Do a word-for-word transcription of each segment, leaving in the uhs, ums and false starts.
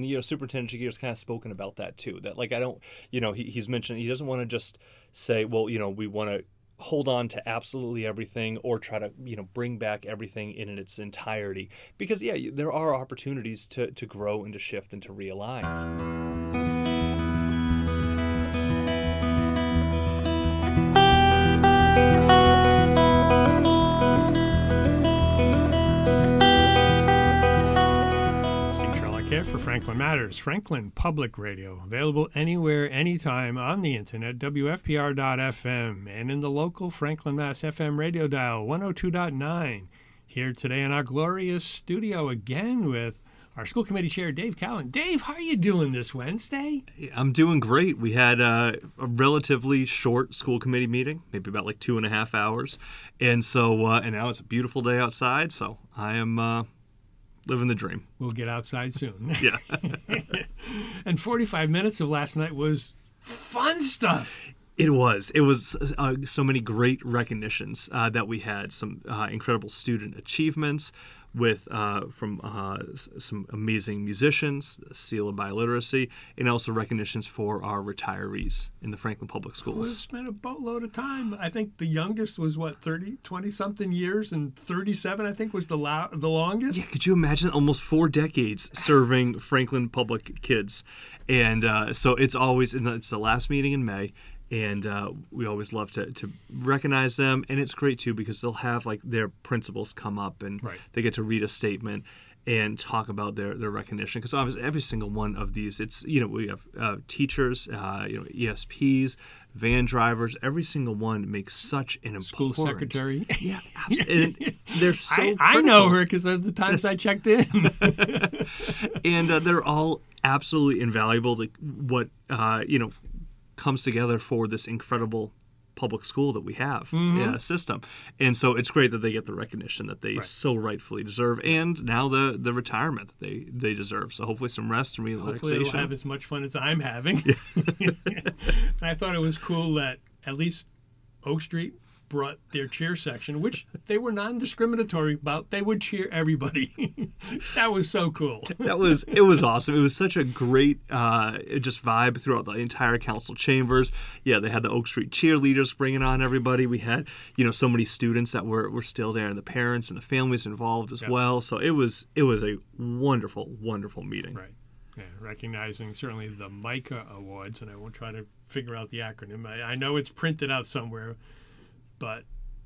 you know, Superintendent Jagier's kind of spoken about that too. That like I don't, you know, he, he's mentioned he doesn't want to just say, well, you know, we want to hold on to absolutely everything or try to, you know, bring back everything in its entirety. Because, yeah, there are opportunities to, to grow and to shift and to realign. For Franklin Matters, Franklin Public Radio, available anywhere, anytime on the internet, W F P R dot F M, and in the local Franklin, Mass F M radio dial, one oh two point nine. Here today in our glorious studio again with our school committee chair, Dave Callan. Dave, how are you doing this Wednesday? I'm doing great. We had uh, a relatively short school committee meeting, maybe about like two and a half hours. And so, uh, and now it's a beautiful day outside, so I am... Uh, living the dream. We'll get outside soon. Yeah. And forty-five minutes of last night was fun stuff. It was. It was uh, so many great recognitions uh, that we had. Some uh, incredible student achievements with uh, from uh, some amazing musicians, Seal of Biliteracy, and also recognitions for our retirees in the Franklin Public Schools. We've spent a boatload of time. I think the youngest was, what, thirty, twenty-something years, and thirty-seven, I think, was the lo- the longest? Yeah, could you imagine almost four decades serving Franklin Public kids? And uh, so it's always, it's the last meeting in May, and uh, we always love to, to recognize them. And it's great, too, because they'll have, like, their principals come up, and right. they get to read a statement and talk about their, their recognition. Because obviously every single one of these, it's, you know, we have uh, teachers, uh, you know, E S Ps, van drivers, every single one makes such an important... School secretary. Yeah, absolutely. And they're so I, I know her because of the times yes. I checked in. And uh, they're all absolutely invaluable to what, uh, you know, comes together for this incredible public school that we have, mm-hmm. yeah, system. And so it's great that they get the recognition that they right. so rightfully deserve, and now the the retirement that they, they deserve. So hopefully some rest and relaxation. Hopefully they'll have as much fun as I'm having. And I thought it was cool that at least Oak Street brought their cheer section, which they were non-discriminatory about. They would cheer everybody. That was so cool. That was, it was awesome. It was such a great uh, just vibe throughout the entire council chambers. Yeah, they had the Oak Street cheerleaders bringing on everybody. We had, you know, so many students that were, were still there, and the parents and the families involved as yep. well. So it was, it was a wonderful, wonderful meeting. Right. Yeah, recognizing certainly the MICA Awards, and I won't try to figure out the acronym. I, I know it's printed out somewhere, but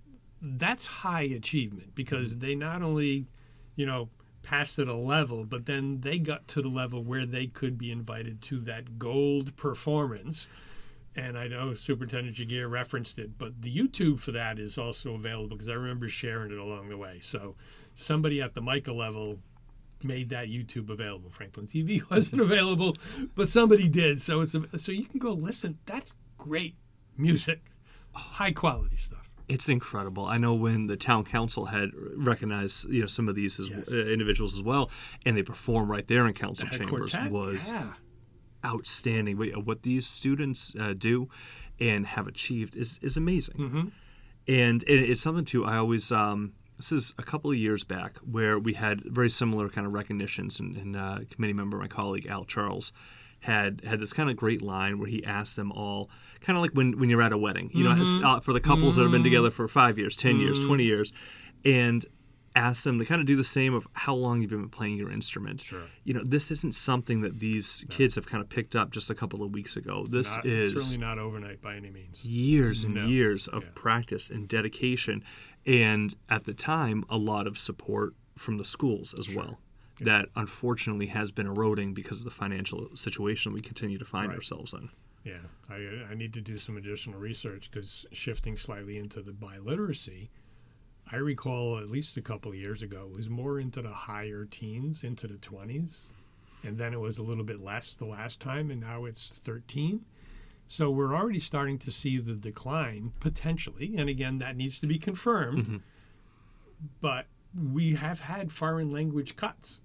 that's high achievement because they not only, you know, passed at a level, but then they got to the level where they could be invited to that gold performance. And I know Superintendent Jagier referenced it, but the YouTube for that is also available because I remember sharing it along the way. So somebody at the MICA level made that YouTube available. Franklin T V wasn't available, but somebody did. So it's a, so you can go listen. That's great music, high quality stuff. It's incredible. I know when the town council had recognized, you know, some of these as, yes. uh, individuals as well, and they perform right there in council The chambers quartet, was yeah. outstanding. What, what these students uh, do and have achieved is is amazing. Mm-hmm. And it, it's something too. I always um, this is a couple of years back where we had very similar kind of recognitions, and, and uh, committee member, my colleague Al Charles, had had this kind of great line where he asked them all, kind of like when, when you're at a wedding, you mm-hmm. know, uh, for the couples mm-hmm. that have been together for five years, ten mm-hmm. years, twenty years, and ask them to kind of do the same of how long you've been playing your instrument. Sure. You know, this isn't something that these no. kids have kind of picked up just a couple of weeks ago. It's this not, is certainly not overnight by any means. Years and no. years of yeah. practice and dedication, and at the time, a lot of support from the schools as sure. well. That unfortunately has been eroding because of the financial situation we continue to find right. ourselves in. Yeah, I, I need to do some additional research because shifting slightly into the biliteracy, I recall at least a couple of years ago, it was more into the higher teens, into the twenties, and then it was a little bit less the last time, and now it's thirteen. So we're already starting to see the decline, potentially, and again, that needs to be confirmed, mm-hmm. but we have had foreign language cuts.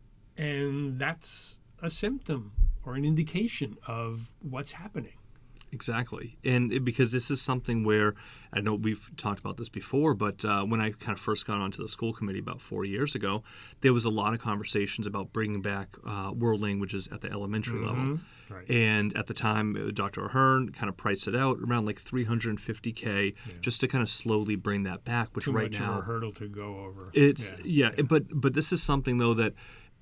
And that's a symptom or an indication of what's happening. Exactly. And it, because this is something where, I know we've talked about this before, but uh, when I kind of first got onto the school committee about four years ago, there was a lot of conversations about bringing back uh, world languages at the elementary Mm-hmm. level. Right. And at the time, uh, Doctor Ahern kind of priced it out around like three hundred fifty K Yeah. just to kind of slowly bring that back, which Too right much now, of a hurdle to go over. it's, yeah, yeah, but but this is something, though, that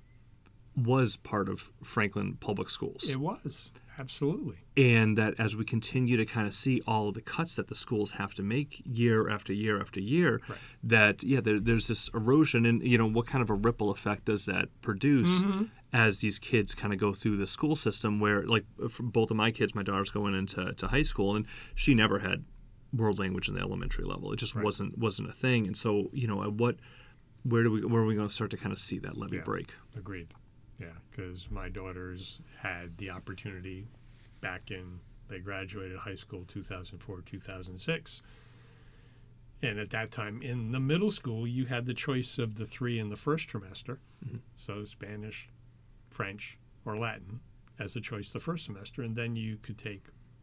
was part of Franklin Public Schools. It was. Absolutely. And that as we continue to kind of see all of the cuts that the schools have to make year after year after year, Right. that, yeah, there, there's this erosion. And, you know, what kind of a ripple effect does that produce Mm-hmm. as these kids kind of go through the school system where, like, for both of my kids, my daughter's going into to high school, and she never had world language in the elementary level. It just Right. wasn't wasn't a thing. And so, you know, at what, where do we, where are we going to start to kind of see that levy Yeah. break? Agreed. Yeah, because my daughters had the opportunity back in, they graduated high school two thousand four, two thousand six. And at that time in the middle school, you had the choice of the three in the first trimester. Mm-hmm. So Spanish, French, or Latin as a choice the first semester. And then you could take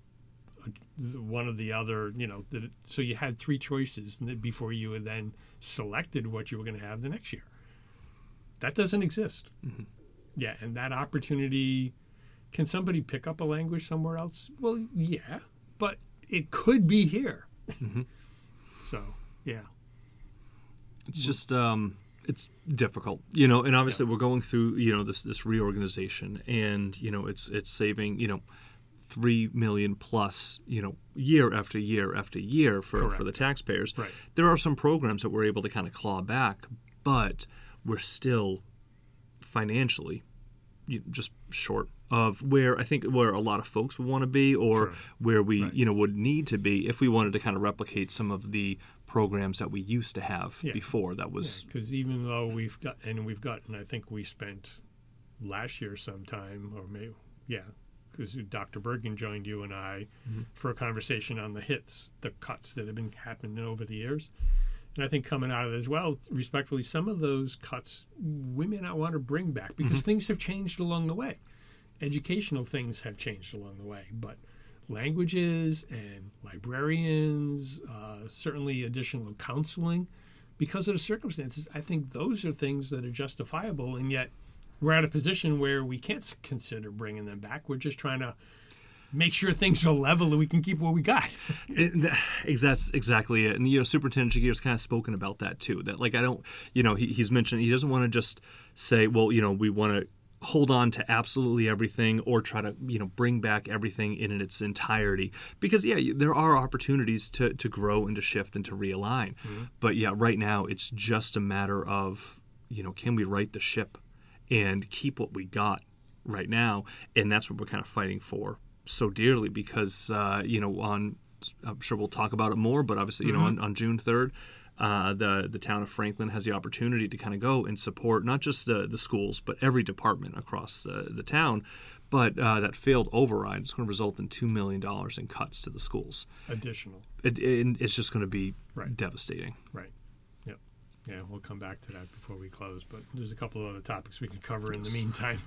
a, one of the other, you know, the, so you had three choices before you had then selected what you were going to have the next year. That doesn't exist. Mm-hmm. Yeah, and that opportunity, can somebody pick up a language somewhere else? Well, yeah, but it could be here. Mm-hmm. So, yeah. It's just um, it's difficult, you know. And obviously, we're going through, you know, this this reorganization, and you know, it's it's saving, you know, three million plus, you know, year after year after year for Correct. for the taxpayers. Right. There are some programs that we're able to kind of claw back, but we're still financially you know, just short of where I think where a lot of folks would want to be, or Sure. where we Right. you know would need to be if we wanted to kind of replicate some of the programs that we used to have Yeah. before. That was Because even though we've got, and we've gotten, I think we spent last year sometime, or maybe, yeah, because Doctor Bergen joined you and I Mm-hmm. for a conversation on the hits, the cuts that have been happening over the years. And I think coming out of it as well, respectfully, some of those cuts we may not want to bring back because Mm-hmm. things have changed along the way. Educational things have changed along the way, but languages and librarians, uh, certainly additional counseling, because of the circumstances, I think those are things that are justifiable, and yet we're at a position where we can't s- consider bringing them back. We're just trying to make sure things are level and we can keep what we got. It, that- that's exactly it. And, you know, Superintendent Jagir's kind of spoken about that, too. That, like, I don't, you know, he, he's mentioned he doesn't want to just say, well, you know, we want to hold on to absolutely everything or try to, you know, bring back everything in its entirety. Because, yeah, there are opportunities to, to grow and to shift and to realign. Mm-hmm. But, yeah, right now it's just a matter of, you know, can we right the ship and keep what we got right now? And that's what we're kind of fighting for so dearly because, uh, you know, on, I'm sure we'll talk about it more, but obviously, you know, on, on June third, uh, the the town of Franklin has the opportunity to kind of go and support not just the, the schools, but every department across the, the town. But uh, that failed override is going to result in two million dollars in cuts to the schools. Additional. It, it, it's just going to be Right. devastating. Right. Yep. Yeah, we'll come back to that before we close, but there's a couple of other topics we can cover in the meantime.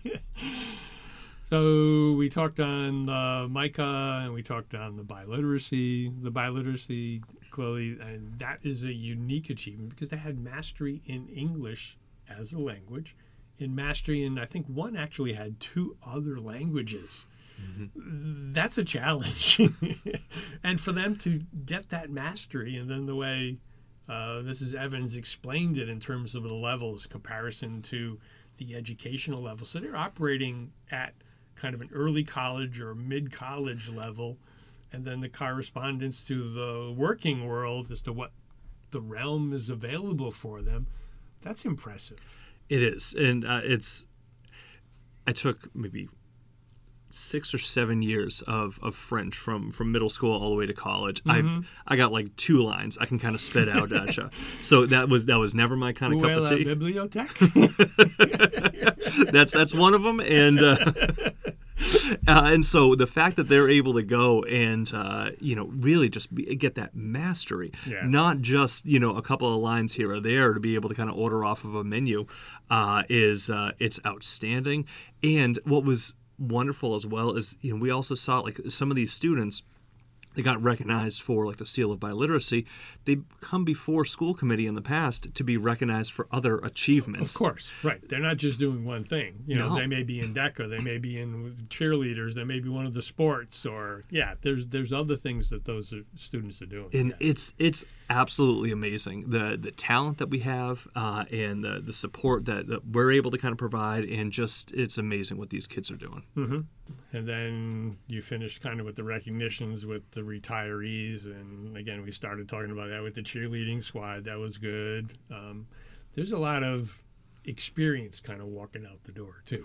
So we talked on the MICA and we talked on the biliteracy. The biliteracy, clearly, and that is a unique achievement because they had mastery in English as a language, in mastery, and I think one actually had two other languages. That's a challenge. And for them to get that mastery, and then the way uh, Missus Evans explained it in terms of the levels, comparison to the educational level. So they're operating at kind of an early college or mid-college level, and then the correspondence to the working world as to what the realm is available for them. That's impressive. It is, and uh, it's. I took maybe six or seven years of, of French from, from middle school all the way to college. Mm-hmm. I I got like two lines I can kind of spit out at you. So that was that was never my kind of Où est cup la of tea. bibliothèque? that's that's one of them, and uh, uh, and so the fact that they're able to go and uh, you know really just be, get that mastery, Yeah. not just you know a couple of lines here or there to be able to kind of order off of a menu, uh, is uh, it's outstanding. And what was wonderful as well is, you know, we also saw like some of these students, they got recognized for like the Seal of Biliteracy. They come before school committee in the past to be recognized for other achievements. Of course, right. They're not just doing one thing. You know, No. they may be in DECA, they may be in cheerleaders, they may be one of the sports, or yeah, there's there's other things that those are, students are doing. And yeah. it's it's absolutely amazing the the talent that we have uh, and the the support that, that we're able to kind of provide, and just it's amazing what these kids are doing. Mm-hmm. And then you finished kind of with the recognitions with the retirees, and again we started talking about that with the cheerleading squad. That was good. Um, there's a lot of experience kind of walking out the door too.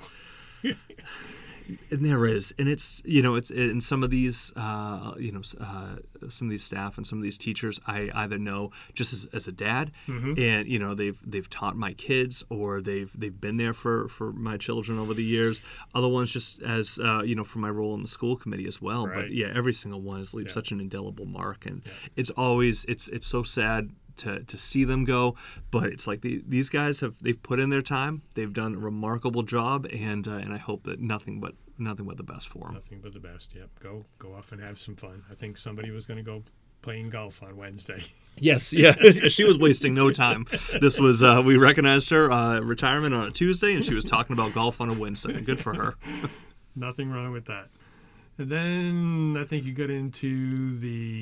And there is, and it's, you know, it's in some of these, uh, you know, uh, some of these staff and some of these teachers, I either know just as, as a dad, Mm-hmm. and you know, they've they've taught my kids, or they've they've been there for, for my children over the years. Other ones just as uh, you know, for my role in the school committee as well. Right. But yeah, every single one has leaves Yeah. such an indelible mark, and Yeah. it's always it's it's so sad to, to see them go, but it's like the, these guys have they've put in their time, they've done a remarkable job, and uh, and I hope that nothing but nothing but the best for them. Nothing but the best. Yep. Go go off and have some fun. I think somebody was going to go playing golf on Wednesday. Yes, yeah, she was wasting no time. This was uh, we recognized her uh, retirement on a Tuesday, and she was talking about golf on a Wednesday. Good for her. Nothing wrong with that. And then I think you got into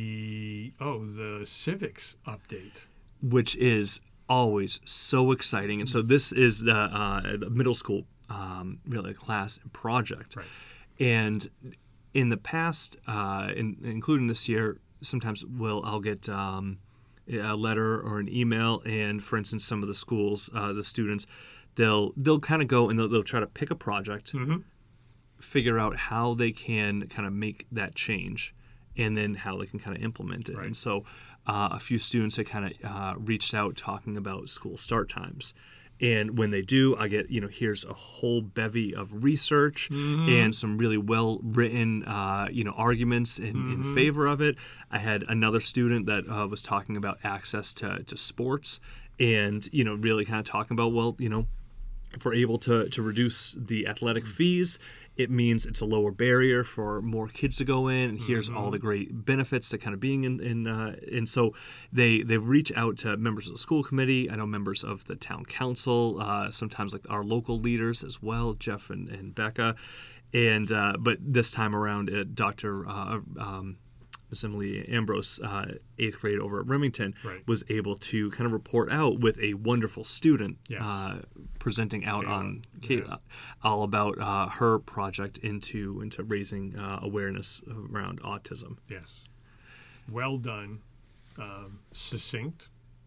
the oh the civics update. Which is always so exciting, and so this is the, uh, the middle school um, really class and project. Right. And in the past, uh, in, including this year, sometimes we'll I'll get um, a letter or an email, and for instance, some of the schools, uh, the students, they'll they'll kind of go and they'll, they'll try to pick a project, Mm-hmm. figure out how they can kind of make that change, and then how they can kind of implement it. Right. And so uh, a few students had kind of uh, reached out talking about school start times. And when they do, I get, you know, here's a whole bevy of research Mm-hmm. and some really well-written, uh, you know, arguments in, Mm-hmm. in favor of it. I had another student that uh, was talking about access to, to sports, and, you know, really kind of talking about, well, you know, if we're able to, to reduce the athletic fees, it means it's a lower barrier for more kids to go in. And here's all the great benefits to kind of being in. in uh, and so they they reach out to members of the school committee. I know members of the town council, uh, sometimes like our local leaders as well, Jeff and, and Becca. And uh, but this time around, uh, Doctor Uh, um, Miss Emily Ambrose, uh, eighth grade over at Remington, Right. was able to kind of report out with a wonderful student Yes. uh, presenting out Kayla. on Kayla, Yeah. all about uh, her project into into raising uh, awareness around autism. Yes. Well done. Um, succinct.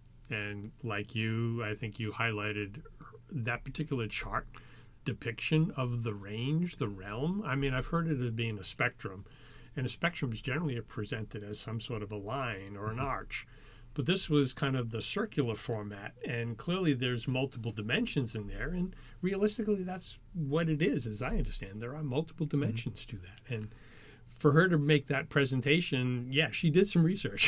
And like you, I think you highlighted that particular chart depiction of the range, the realm. I mean, I've heard it as being a spectrum. And a spectrum is generally presented as some sort of a line or an arch. But this was kind of the circular format, and clearly there's multiple dimensions in there. And realistically, that's what it is, as I understand. There are multiple dimensions to that. And for her to make that presentation, yeah, she did some research.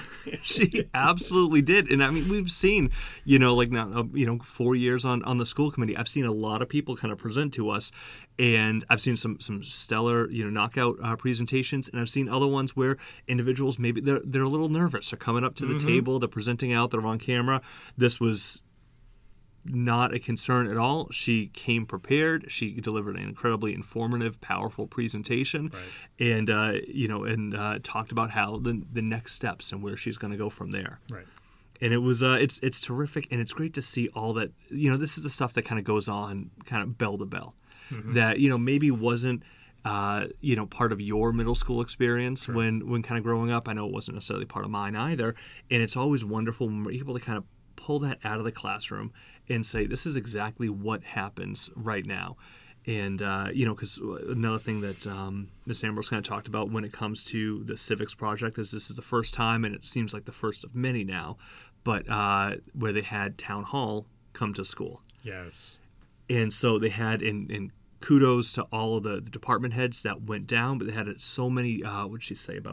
She absolutely did. And I mean, we've seen, you know, like now, uh, you know, four years on, on the school committee, I've seen a lot of people kind of present to us, and I've seen some some stellar, you know, knockout uh, presentations, and I've seen other ones where individuals, maybe they're, they're a little nervous. They're coming up to the table, they're presenting out, they're on camera. This was not a concern at all. She came prepared. She delivered an incredibly informative, powerful presentation, Right. and uh, you know, and uh, talked about how the the next steps and where she's going to go from there. Right. And it was uh, it's it's terrific, and it's great to see all that. You know, this is the stuff that kind of goes on, kind of bell to bell, that you know maybe wasn't. Uh, you know, part of your middle school experience Sure. when, when kind of growing up. I know it wasn't necessarily part of mine either. And it's always wonderful when we're able to kind of pull that out of the classroom and say, this is exactly what happens right now. And, uh, you know, because another thing that um, Miss Ambrose kind of talked about when it comes to the civics project is this is the first time, and it seems like the first of many now, but uh, where they had town hall come to school. Yes. And so they had, in, in kudos to all of the, the department heads that went down, but they had so many, uh, what did she say, about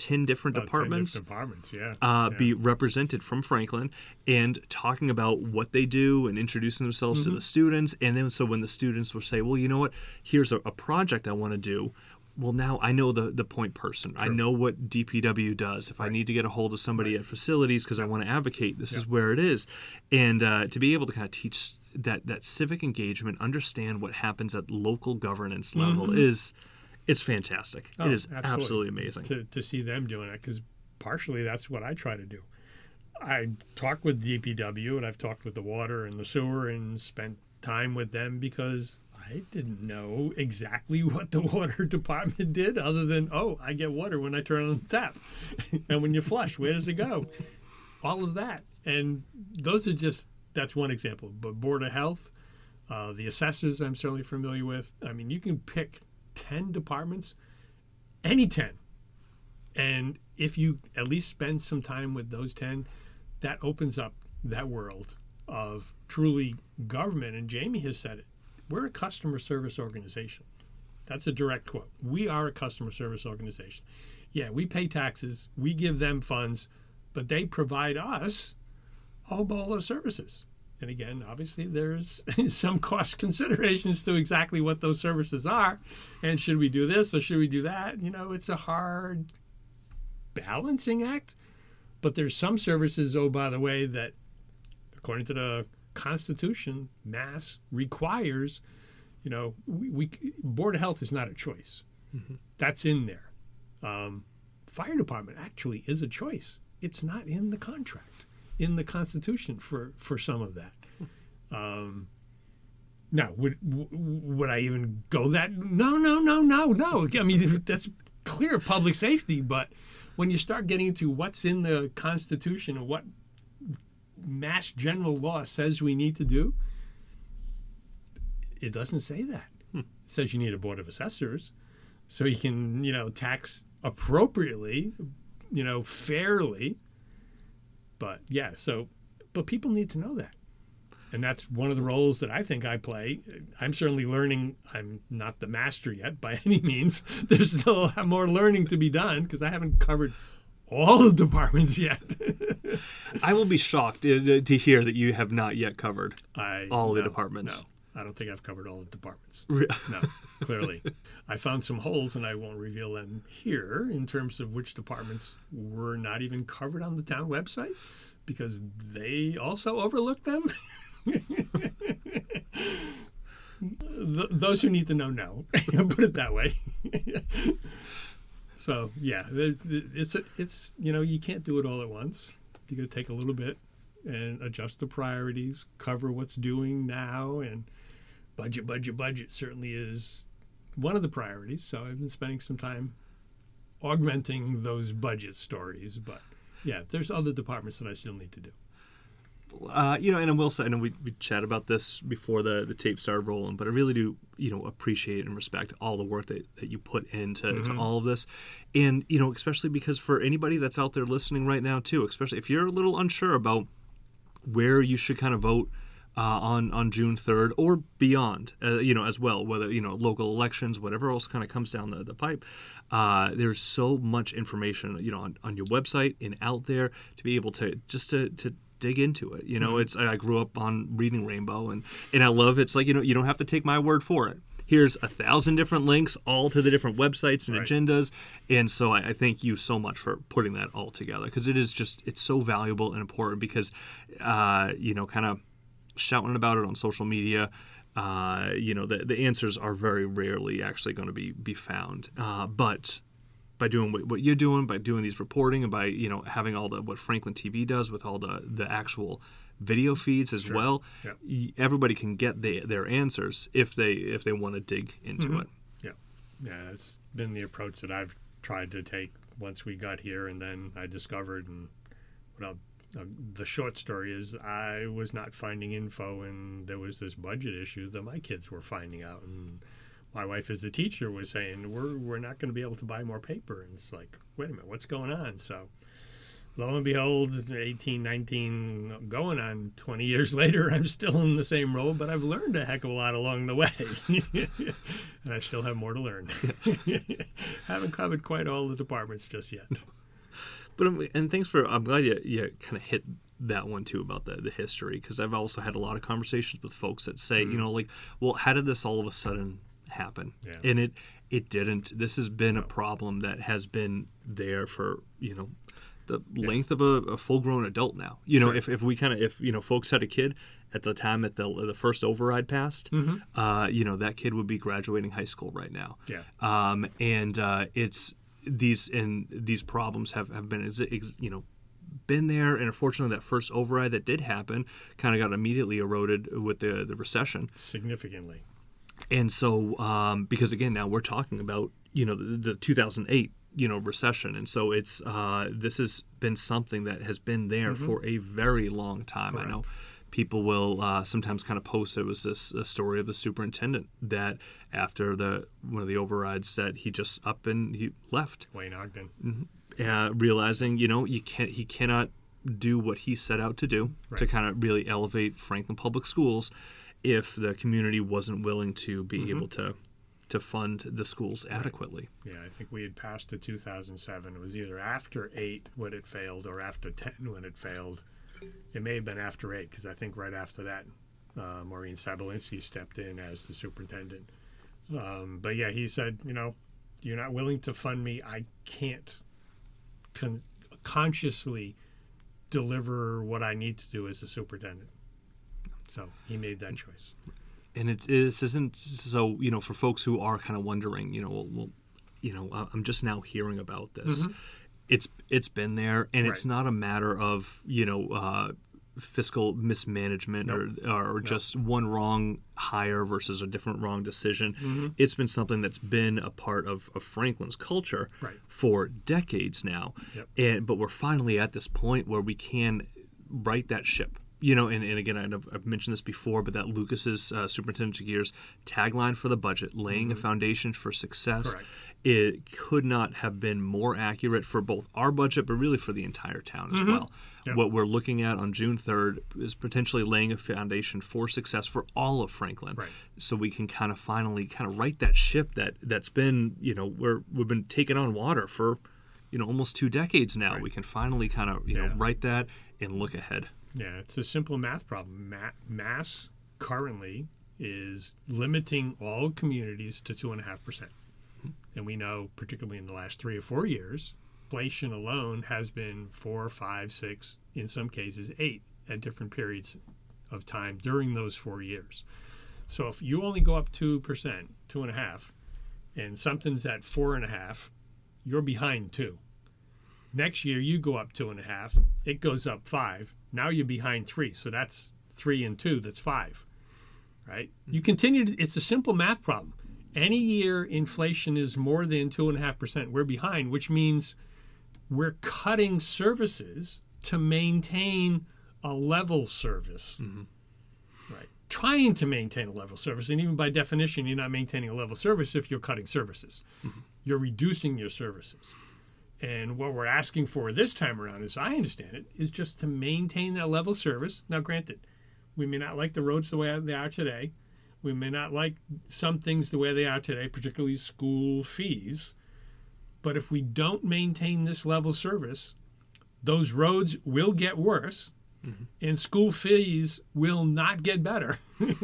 ten different About departments. ten different departments, yeah. Uh, yeah. be represented from Franklin and talking about what they do and introducing themselves mm-hmm. to the students. And then so when the students will say, well, you know what, here's a, a project I want to do. Well, now I know the, the point person. True. I know what D P W does. If right. I need to get a hold of somebody right. at facilities because I want to advocate, this yeah. is where it is. And uh, to be able to kind of teach that, that civic engagement, understand what happens at local governance level mm-hmm. is it's fantastic. Oh, it is absolutely, absolutely amazing. To, to see them doing it, because partially that's what I try to do. I talk with D P W and I've talked with the water and the sewer and spent time with them because I didn't know exactly what the water department did other than, oh, I get water when I turn on the tap. And when you flush, where does it go? All of that. And those are just, that's one example. But Board of Health, uh, the assessors I'm certainly familiar with. I mean, you can pick ten departments, any ten. And if you at least spend some time with those ten, that opens up that world of truly government. And Jamie has said it. We're a customer service organization. That's a direct quote. We are a customer service organization. Yeah, we pay taxes, we give them funds, but they provide us a whole bowl of services. And again, obviously, there's some cost considerations to exactly what those services are. And should we do this or should we do that? You know, it's a hard balancing act. But there's some services, oh, by the way, that according to the Constitution, Mass requires, you know, we, we Board of Health is not a choice. Mm-hmm. That's in there. Um, fire department actually is a choice. It's not in the contract, in the Constitution for, for some of that. Um, now, would would I even go that? No, no, no, no, no. I mean, that's clear public safety. But when you start getting into what's in the Constitution and what Mass general law says we need to do, it doesn't say that. Hmm. It says you need a board of assessors so you can, you know, tax appropriately, you know, fairly. But yeah, so, but people need to know that. And that's one of the roles that I think I play. I'm certainly learning. I'm not the master yet by any means. There's still a lot more learning to be done because I haven't covered all the departments yet. I will be shocked to, to hear that you have not yet covered I, all no, the departments. No, I don't think I've covered all the departments. No, clearly. I found some holes, and I won't reveal them here, in terms of which departments were not even covered on the town website, because they also overlooked them. Th- those who need to know, know. Put it that way. So yeah, it's it's you know, you can't do it all at once. You got to take a little bit and adjust the priorities, cover what's doing now, and budget, budget, budget certainly is one of the priorities. So I've been spending some time augmenting those budget stories. But yeah, there's other departments that I still need to do. Uh, you know, and I will say, I know we, we chatted about this before the, the tape started rolling, but I really do, you know, appreciate and respect all the work that, that you put into mm-hmm. to all of this. And, you know, especially because for anybody that's out there listening right now, too, especially if you're a little unsure about where you should kind of vote uh, on, on June third or beyond, uh, you know, as well, whether, you know, local elections, whatever else kind of comes down the, the pipe, uh, there's so much information, you know, on, on your website and out there to be able to just to, to dig into it. You know, mm-hmm. it's I grew up on reading Rainbow, and, and I love it's like, you know, you don't have to take my word for it. Here's a thousand different links, all to the different websites and right. agendas. And so I, I thank you so much for putting that all together, because it is just, it's so valuable and important because, uh, you know, kind of shouting about it on social media, uh, you know, the, the answers are very rarely actually going to be, be found. Uh, but by doing what, what you're doing, by doing these reporting, and by, you know, having all the, what Franklin T V does with all the, the actual video feeds as sure. well, yep. everybody can get the, their answers if they if they want to dig into mm-hmm. it. Yeah, yeah, it's been the approach that I've tried to take once we got here, and then I discovered, and well, uh, the short story is I was not finding info, and there was this budget issue that my kids were finding out, and my wife as a teacher was saying, we're we're not going to be able to buy more paper. And it's like, wait a minute, what's going on? So lo and behold, eighteen, nineteen, going on twenty years later, I'm still in the same role, but I've learned a heck of a lot along the way. And I still have more to learn. Haven't covered quite all the departments just yet. But I'm, and thanks for. I'm glad you you kind of hit that one too about the the history, because I've also had a lot of conversations with folks that say, mm. you know, like, well, how did this all of a sudden happen? Yeah. And it it didn't. This has been no. a problem that has been there for, you know, the yeah. length of a, a full grown adult now. You know, sure. if if we kind of if you know folks had a kid at the time that the the first override passed, mm-hmm. uh, you know, that kid would be graduating high school right now. Yeah. Um, and uh, it's these and these problems have have been, you know, been there, and unfortunately that first override that did happen kind of got immediately eroded with the the recession significantly. And so um, because again now we're talking about, you know, the, the two thousand eight, you know, recession, and so it's uh, this has been something that has been there mm-hmm. for a very long time. Correct. I know people will uh, sometimes kind of post, it was this a story of the superintendent that after the one of the overrides that he just up and he left. Wayne Ogden. Mm-hmm. Uh, realizing, you know, you can't, he cannot do what he set out to do right. to kind of really elevate Franklin Public Schools if the community wasn't willing to be mm-hmm. able to to fund the schools adequately. Right. Yeah, I think we had passed to two thousand seven. It was either after eight when it failed or after ten when it failed. It may have been after eight, because I think right after that, uh, Maureen Sabalinski stepped in as the superintendent. Um, but yeah, he said, you know, you're not willing to fund me, I can't Con- consciously deliver what I need to do as a superintendent. So he made that choice. And it's this isn't so, you know, for folks who are kind of wondering, you know, well, well you know, I'm just now hearing about this. Mm-hmm. It's it's been there, and right. it's not a matter of, you know, uh, fiscal mismanagement nope. or or nope. just one wrong hire versus a different wrong decision. Mm-hmm. It's been something that's been a part of, of Franklin's culture right. for decades now. Yep. And but we're finally at this point where we can right that ship. You know, and, and again, I've, I've mentioned this before, but that Lucas's uh, Superintendent of Gears tagline for the budget, laying mm-hmm. a foundation for success, Correct. It could not have been more accurate for both our budget, but really for the entire town as mm-hmm. well. Yep. What we're looking at on June third is potentially laying a foundation for success for all of Franklin. Right. So we can kind of finally kind of right that ship that, that's been, you know, we're, we've been taking on water for, you know, almost two decades now. Right. We can finally kind of, you yeah. know, right that and look ahead. Yeah, it's a simple math problem. Ma- Mass currently is limiting all communities to two and a half percent. And we know, particularly in the last three or four years, inflation alone has been four, five, six, in some cases eight at different periods of time during those four years. So if you only go up two percent, two and a half, and something's at four and a half, you're behind two. Next year you go up two and a half, it goes up five. Now you're behind three. So that's three and two, that's five. Right? You continue to, it's a simple math problem. Any year inflation is more than two and a half percent, we're behind, which means we're cutting services to maintain a level service. Mm-hmm. Right. Trying to maintain a level service, and even by definition, you're not maintaining a level service if you're cutting services. Mm-hmm. You're reducing your services. And what we're asking for this time around, as I understand it, is just to maintain that level service. Now, granted, we may not like the roads the way they are today. We may not like some things the way they are today, particularly school fees. But if we don't maintain this level service, those roads will get worse, mm-hmm. and school fees will not get better.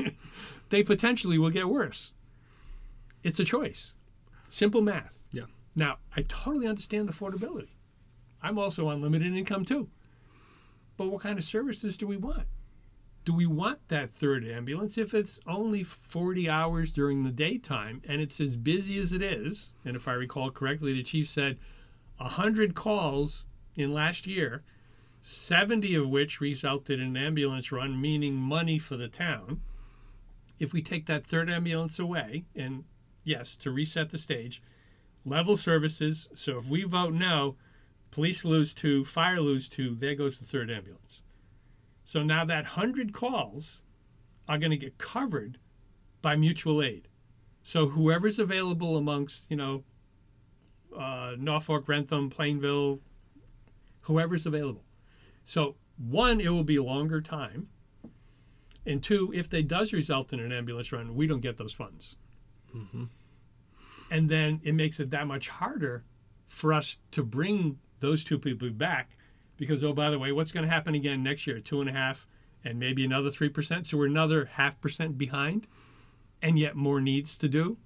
They potentially will get worse. It's a choice. Simple math. Yeah. Now, I totally understand affordability. I'm also on limited income too. But what kind of services do we want? Do we want that third ambulance if it's only forty hours during the daytime and it's as busy as it is? And if I recall correctly, the chief said one hundred calls in last year, seventy of which resulted in an ambulance run, meaning money for the town. If we take that third ambulance away, and yes, to reset the stage, level services, so if we vote no, police lose two, fire lose two, there goes the third ambulance. So now that one hundred calls are going to get covered by mutual aid. So whoever's available amongst, you know, uh, Norfolk, Rentham, Plainville, whoever's available. So one, it will be a longer time. And two, if they does result in an ambulance run, we don't get those funds. Mm-hmm. And then it makes it that much harder for us to bring those two people back because, oh, by the way, what's going to happen again next year? Two and a half and maybe another three percent. So we're another half percent behind, and yet more needs to do.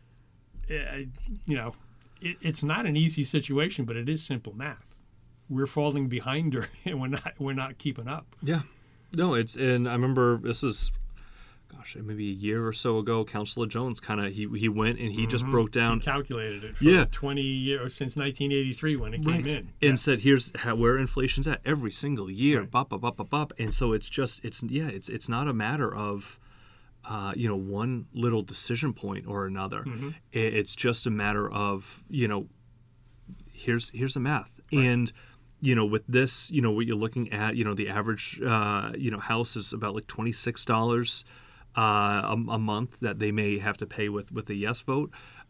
Uh, you know, it, it's not an easy situation, but it is simple math. We're falling behind her, and we're not we're not keeping up. Yeah, no, it's and I remember this is, gosh, maybe a year or so ago. Councilor Jones kind of he he went and he mm-hmm. just broke down, he calculated it for yeah. twenty years since nineteen eighty-three when it right. came in, and yeah. said here's how, where inflation's at every single year, right. bop bop bop bop bop, and so it's just it's yeah it's it's not a matter of. Uh, you know, one little decision point or another. Mm-hmm. It's just a matter of, you know, here's here's the math. Right. And, you know, with this, you know, what you're looking at, you know, the average, uh, you know, house is about like twenty-six dollars uh, a, a month that they may have to pay with, with a yes vote.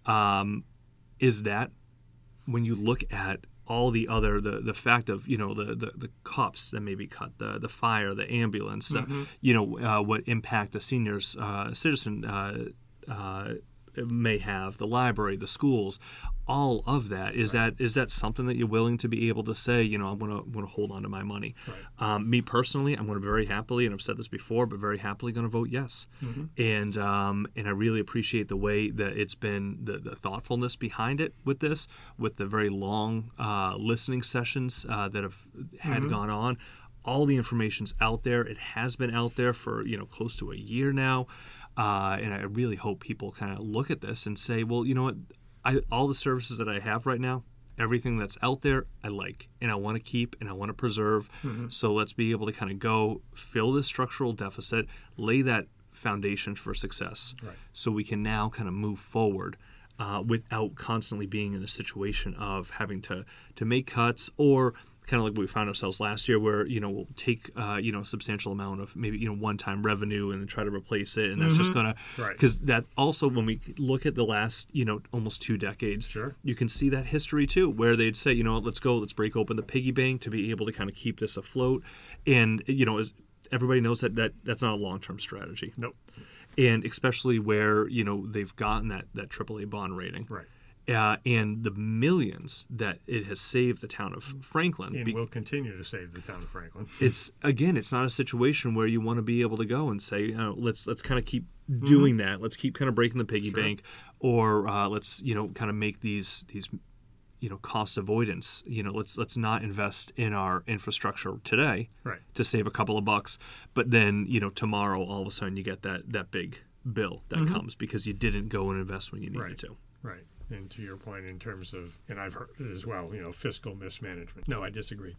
Um, is that when you look at all the other the the fact of you know the the, the cups that may be cut, the the fire, the ambulance, mm-hmm. the, you know uh, what impact the seniors uh, citizen uh, uh, may have, the library, the schools, all of that is right. that is that something that you're willing to be able to say, you know, I'm gonna want to hold on to my money. Right. Um, me personally, I'm going to very happily, and I've said this before, but very happily going to vote yes. Mm-hmm. And um, and I really appreciate the way that it's been, the, the thoughtfulness behind it with this, with the very long uh, listening sessions uh, that have had mm-hmm. gone on. All the information's out there. It has been out there for you know close to a year now. Uh, and I really hope people kind of look at this and say, well, you know what, I, all the services that I have right now, everything that's out there, I like, and I want to keep, and I want to preserve. Mm-hmm. So let's be able to kind of go fill this structural deficit, lay that foundation for success, right. so we can now kind of move forward uh, without constantly being in a situation of having to to make cuts or kind of like we found ourselves last year where, you know, we'll take, uh, you know, a substantial amount of maybe, you know, one-time revenue and then try to replace it. And that's mm-hmm. just going to, because right. that also, when we look at the last, you know, almost two decades, sure. you can see that history too, where they'd say, you know, let's go, let's break open the piggy bank to be able to kind of keep this afloat. And, you know, as everybody knows that, that that's not a long-term strategy. Nope. And especially where, you know, they've gotten that, that triple A bond rating. Right. Uh, and the millions that it has saved the town of Franklin. And be- will continue to save the town of Franklin. It's, again, it's not a situation where you want to be able to go and say, you know, let's let's kind of keep doing mm-hmm. that. Let's keep kind of breaking the piggy sure. bank, or uh, let's, you know, kind of make these these you know cost avoidance. You know, let's let's not invest in our infrastructure today right. to save a couple of bucks, but then, you know, tomorrow all of a sudden you get that that big bill that mm-hmm. comes because you didn't go and invest when you needed right. to. Right. And to your point in terms of, and I've heard it as well, you know, fiscal mismanagement. No, I disagree.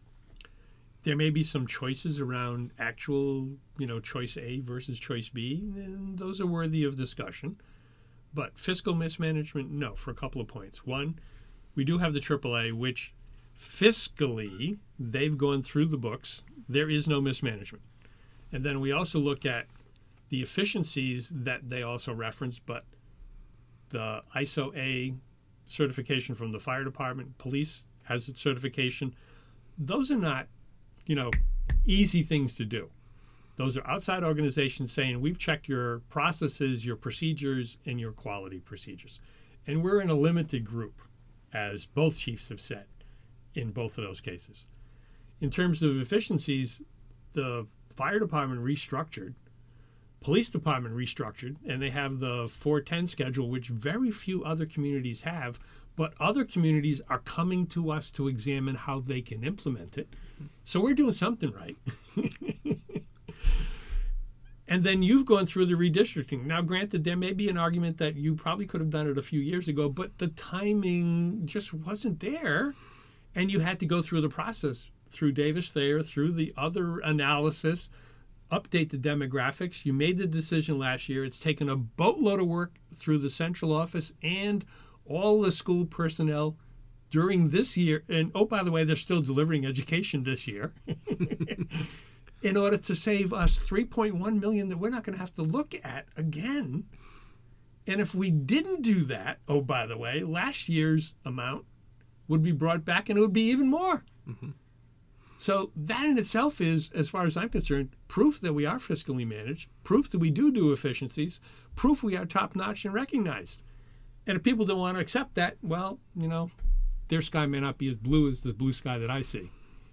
There may be some choices around actual, you know, choice A versus choice B, and those are worthy of discussion. But fiscal mismanagement, no, for a couple of points. One, we do have the triple A, which fiscally, they've gone through the books. There is no mismanagement. And then we also look at the efficiencies that they also reference, but the I S O A certification from the fire department, police has a certification. Those are not, you know, easy things to do. Those are outside organizations saying, we've checked your processes, your procedures, and your quality procedures. And we're in a limited group, as both chiefs have said in both of those cases. In terms of efficiencies, the fire department restructured, police department restructured, and they have the four ten schedule, which very few other communities have, but other communities are coming to us to examine how they can implement it. So we're doing something right. And then you've gone through the redistricting. Now, granted, there may be an argument that you probably could have done it a few years ago, but the timing just wasn't there, and you had to go through the process, through Davis Thayer, through the other analysis, update the demographics. You made the decision last year. It's taken a boatload of work through the central office and all the school personnel during this year. And, oh, by the way, they're still delivering education this year in order to save us three point one million dollars that we're not going to have to look at again. And if we didn't do that, oh, by the way, last year's amount would be brought back and it would be even more. Mm-hmm. So that in itself is, as far as I'm concerned, proof that we are fiscally managed, proof that we do do efficiencies, proof we are top-notch and recognized. And if people don't want to accept that, well, you know, their sky may not be as blue as the blue sky that I see.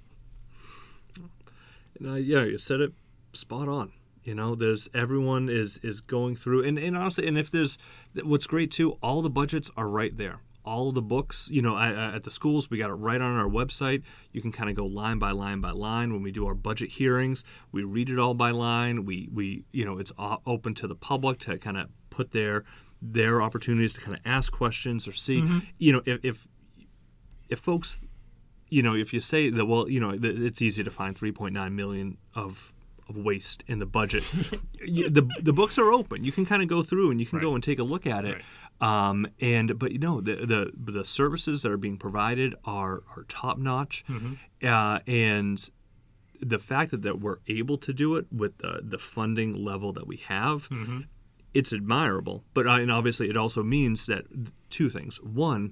Uh, yeah, you said it spot on. You know, there's everyone is is going through, and, and honestly, and if there's what's great too, all the budgets are right there. All the books, you know, at, at the schools, we got it right on our website. You can kind of go line by line by line. When we do our budget hearings, we read it all by line. We we you know, it's open to the public to kind of put their their opportunities to kind of ask questions or see, mm-hmm. you know, if, if if folks, you know, if you say that, well, you know, it's easy to find three point nine million of of waste in the budget. the the books are open. You can kind of go through and you can right. go and take a look at it. Right. Um, and but you know the, the the services that are being provided are are top notch, mm-hmm. uh, and the fact that, that we're able to do it with the the funding level that we have, mm-hmm. it's admirable. But uh, and obviously it also means that two things. One,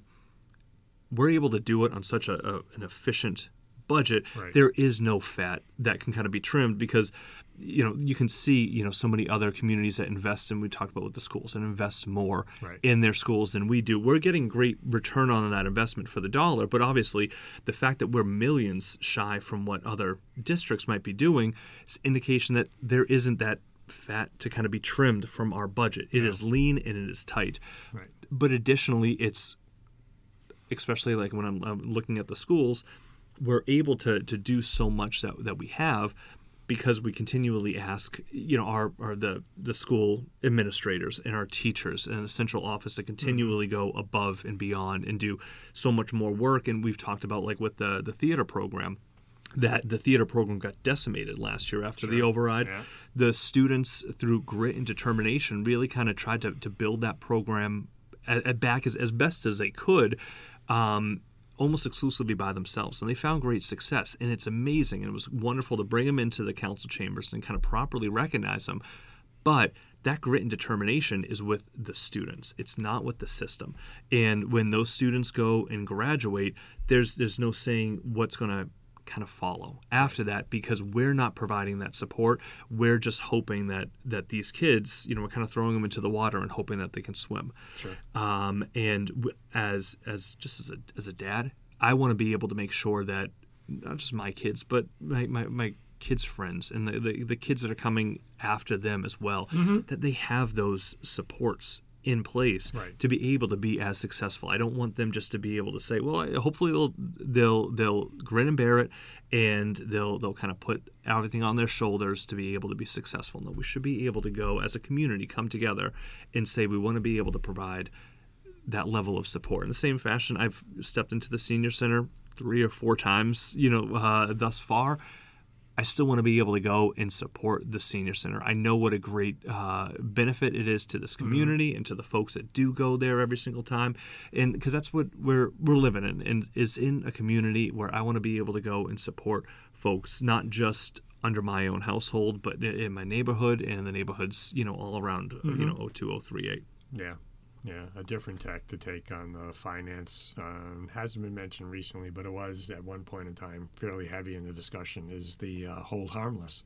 we're able to do it on such a, a an efficient budget. Right. There is no fat that can kind of be trimmed because, you know, you can see, you know, so many other communities that invest, and we talked about with the schools, and invest more right. in their schools than we do. We're getting great return on that investment for the dollar, but obviously the fact that we're millions shy from what other districts might be doing is indication that there isn't that fat to kind of be trimmed from our budget. It no. is lean and it is tight. Right. But additionally, it's, especially like when I'm, I'm looking at the schools, we're able to to do so much that, that we have because we continually ask, you know, our, our the, the school administrators and our teachers and the central office to continually mm-hmm. go above and beyond and do so much more work. And we've talked about, like with the, the theater program, that the theater program got decimated last year after sure. the override. Yeah. The students, through grit and determination, really kind of tried to, to build that program at, at back as, as best as they could. Um, almost exclusively by themselves, and they found great success, and it's amazing, and it was wonderful to bring them into the council chambers and kind of properly recognize them. But that grit and determination is with the students. It's not with the system. And when those students go and graduate, there's there's no saying what's going to kind of follow after that, because we're not providing that support. We're just hoping that that these kids, you know, we're kind of throwing them into the water and hoping that they can swim. Sure. Um, and w- as as just as a as a dad, I want to be able to make sure that not just my kids, but my my, my kids' friends and the, the the kids that are coming after them as well, mm-hmm. that they have those supports in place right. to be able to be as successful. I don't want them just to be able to say, well, hopefully they'll they'll they'll grin and bear it, and they'll they'll kind of put everything on their shoulders to be able to be successful. No, we should be able to go as a community, come together and say we want to be able to provide that level of support. In the same fashion, I've stepped into the senior center three or four times, you know, uh, thus far. I still want to be able to go and support the senior center. I know what a great uh, benefit it is to this community mm-hmm. and to the folks that do go there every single time, and because that's what we're we're living in, and is in a community where I want to be able to go and support folks, not just under my own household, but in my neighborhood and the neighborhoods, you know, all around, mm-hmm. you know, oh two, oh three eight. Yeah. Yeah, a different tack to take on the finance. Um, hasn't been mentioned recently, but it was at one point in time fairly heavy in the discussion, is the uh, hold harmless.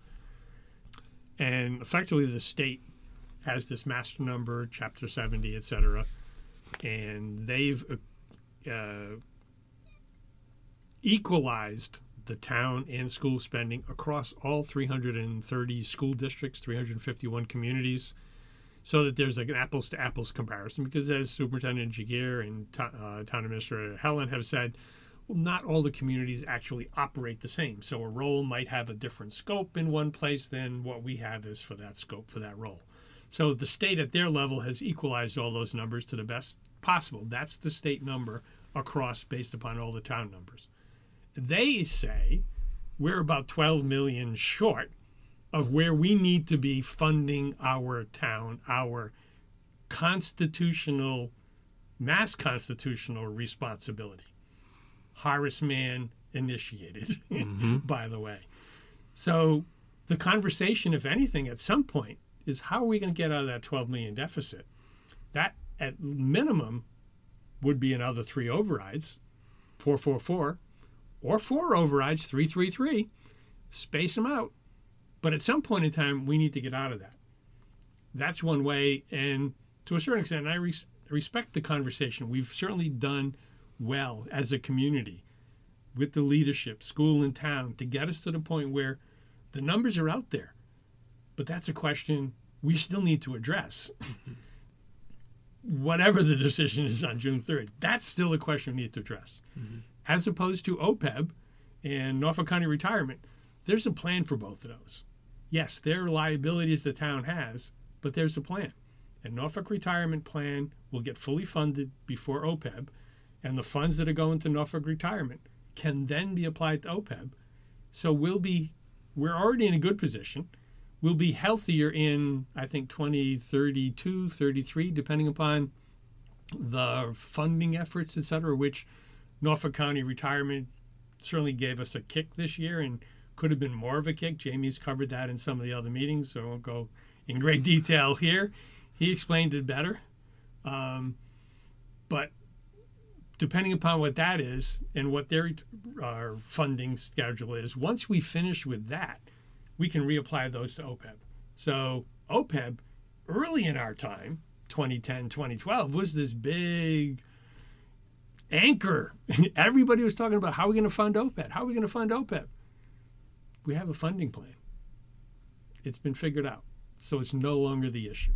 And effectively the state has this master number, Chapter seventy, et cetera, and they've uh, equalized the town and school spending across all three hundred thirty school districts, three hundred fifty-one communities, so that there's like an apples-to-apples comparison. Because as Superintendent Jagir and uh, Town Administrator Helen have said, well, not all the communities actually operate the same. So a role might have a different scope in one place than what we have is for that scope, for that role. So the state at their level has equalized all those numbers to the best possible. That's the state number across based upon all the town numbers. They say we're about twelve million short of where we need to be funding our town, our constitutional, mass constitutional responsibility. Horace Mann initiated, mm-hmm. by the way. So the conversation, if anything, at some point is how are we going to get out of that twelve million deficit? That, at minimum, would be another three overrides, four four four, or four overrides, three three three. Space them out. But at some point in time, we need to get out of that. That's one way. And to a certain extent, I res- respect the conversation. We've certainly done well as a community with the leadership, school and town, to get us to the point where the numbers are out there. But that's a question we still need to address. Whatever the decision is on June third, that's still a question we need to address. Mm-hmm. As opposed to O P E B and Norfolk County Retirement, there's a plan for both of those. Yes, there are liabilities the town has, but there's a plan. And Norfolk Retirement Plan will get fully funded before O P E B, and the funds that are going to Norfolk Retirement can then be applied to O P E B. So we'll be, we're already in a good position. We'll be healthier in, I think, twenty thirty-two, thirty-three, depending upon the funding efforts, et cetera, which Norfolk County Retirement certainly gave us a kick this year and could have been more of a kick. Jamie's covered that in some of the other meetings, so I won't go in great detail here. He explained it better. Um, but depending upon what that is and what their uh, funding schedule is, once we finish with that, we can reapply those to O P E B. So O P E B, early in our time, twenty ten, twenty twelve, was this big anchor. Everybody was talking about how are we going to fund O P E B? How are we going to fund O P E B? We have a funding plan. It's been figured out. So it's no longer the issue.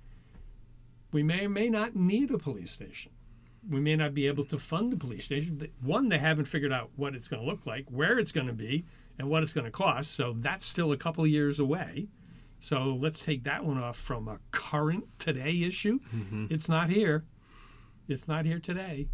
We may or may not need a police station. We may not be able to fund the police station. One, they haven't figured out what it's going to look like, where it's going to be, and what it's going to cost. So that's still a couple of years away. So let's take that one off from a current today issue. Mm-hmm. It's not here. It's not here today.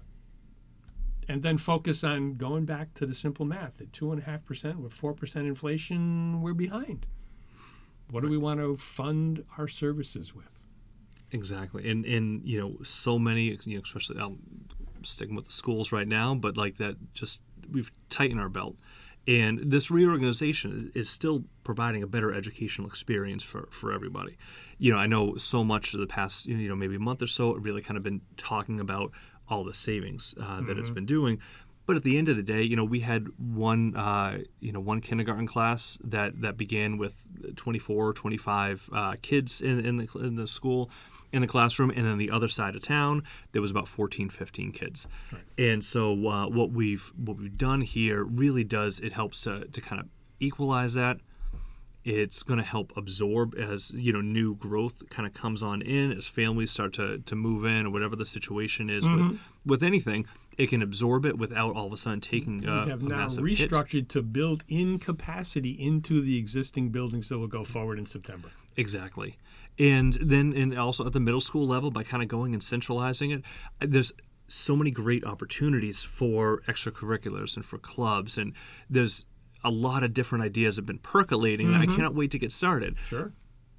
And then focus on going back to the simple math. At two point five percent with four percent inflation, we're behind. What do we want to fund our services with? Exactly. And, and you know, so many, you know, especially I'm sticking with the schools right now, but like that just, we've tightened our belt. And this reorganization is still providing a better educational experience for, for everybody. You know, I know so much of the past, you know, maybe a month or so, I've really kind of been talking about all the savings uh, that mm-hmm. it's been doing. But at the end of the day, you know, we had one, uh, you know, one kindergarten class that, that began with twenty-four, twenty-five uh, kids in, in the in the school, in the classroom, and then the other side of town, there was about fourteen, fifteen kids. Right. And so uh, what we've what we've done here really does, it helps to, to kind of equalize that. It's going to help absorb as, you know, new growth kind of comes on in, as families start to, to move in or whatever the situation is mm-hmm. with, with anything. It can absorb it without all of a sudden taking a, we have a now massive restructured hit. To build in capacity into the existing buildings that will go forward in September. Exactly. And then and also at the middle school level, by kind of going and centralizing it, there's so many great opportunities for extracurriculars and for clubs. And there's a lot of different ideas have been percolating, mm-hmm. and I cannot wait to get started. Sure.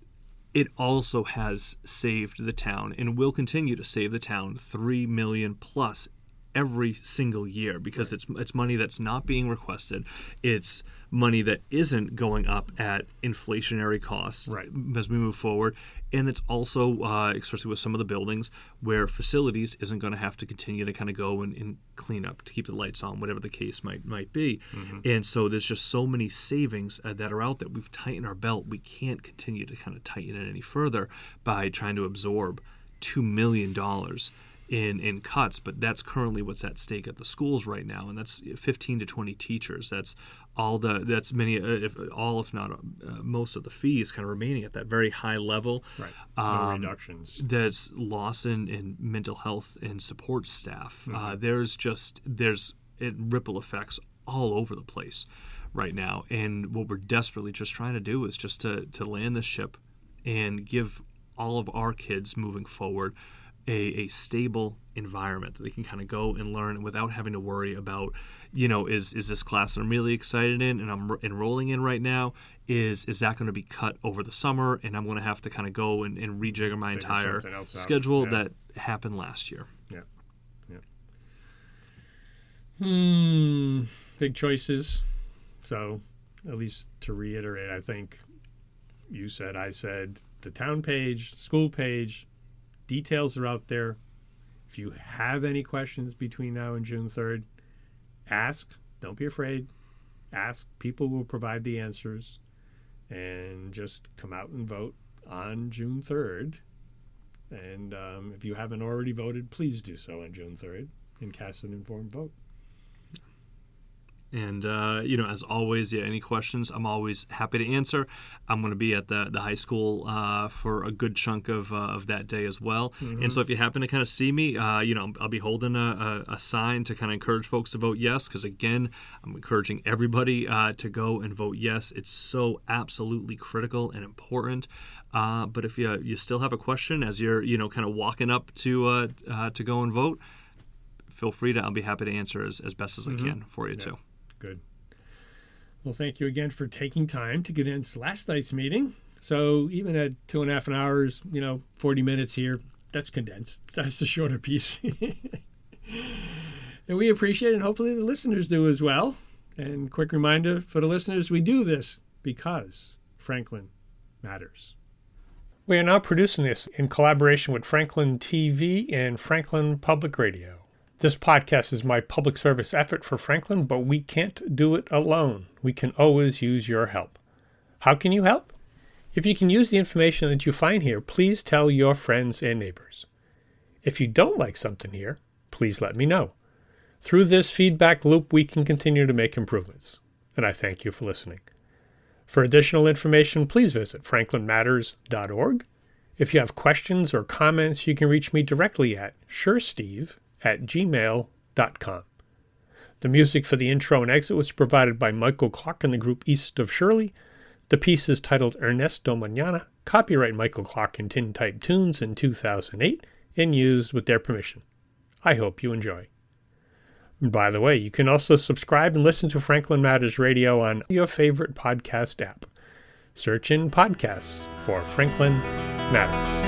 It also has saved the town and will continue to save the town three million dollars plus every single year, because right. it's it's money that's not being requested. It's money that isn't going up at inflationary costs right. as we move forward. And it's also, uh, especially with some of the buildings, where facilities isn't going to have to continue to kind of go and, and clean up to keep the lights on, whatever the case might might be. Mm-hmm. And so there's just so many savings uh, that are out there. We've tightened our belt. We can't continue to kind of tighten it any further by trying to absorb two million dollars in in cuts, but that's currently what's at stake at the schools right now, and that's fifteen to twenty teachers. That's all the that's many, uh, if all if not uh, most of the fees kind of remaining at that very high level. Right. No um, reductions. That's loss in, in mental health and support staff. Mm-hmm. Uh, there's just there's it, ripple effects all over the place right now, and what we're desperately just trying to do is just to to land this ship and give all of our kids moving forward A, a stable environment that they can kind of go and learn without having to worry about, you know, is is this class that I'm really excited in and I'm enrolling in right now, is is that going to be cut over the summer and I'm going to have to kind of go and, and rejigger my Figure entire schedule yeah. that happened last year. Yeah. Yeah. Hmm. Big choices. So, at least to reiterate, I think you said, I said, the town page, school page, details are out there. If you have any questions between now and June third, ask. Don't be afraid. Ask. People will provide the answers. And just come out and vote on June third. And um, if you haven't already voted, please do so on June third. and cast an informed vote. And, uh, you know, as always, yeah, any questions, I'm always happy to answer. I'm going to be at the, the high school uh, for a good chunk of, uh, of that day as well. Mm-hmm. And so if you happen to kind of see me, uh, you know, I'll be holding a, a, a sign to kind of encourage folks to vote yes, because, again, I'm encouraging everybody uh, to go and vote yes. It's so absolutely critical and important. Uh, but if you you still have a question as you're, you know, kind of walking up to uh, uh, to go and vote, feel free to, I'll be happy to answer as, as best as mm-hmm. I can for you, yeah. too. Good. Well, thank you again for taking time to condense last night's meeting. So even at two and a half hours, you know, forty minutes here, that's condensed. That's the shorter piece. And we appreciate it, and hopefully the listeners do as well. And quick reminder for the listeners, we do this because Franklin matters. We are now producing this in collaboration with Franklin T V and Franklin Public Radio. This podcast is my public service effort for Franklin, but we can't do it alone. We can always use your help. How can you help? If you can use the information that you find here, please tell your friends and neighbors. If you don't like something here, please let me know. Through this feedback loop, we can continue to make improvements. And I thank you for listening. For additional information, please visit franklin matters dot org. If you have questions or comments, you can reach me directly at suresteve at gmail dot com. The music for the intro and exit was provided by Michael Clark and the group East of Shirley. The piece is titled Ernesto Mañana, copyright Michael Clark and Tintype Tunes in two thousand eight, and used with their permission. I hope you enjoy. And by the way, you can also subscribe and listen to Franklin Matters Radio on your favorite podcast app. Search in podcasts for Franklin Matters.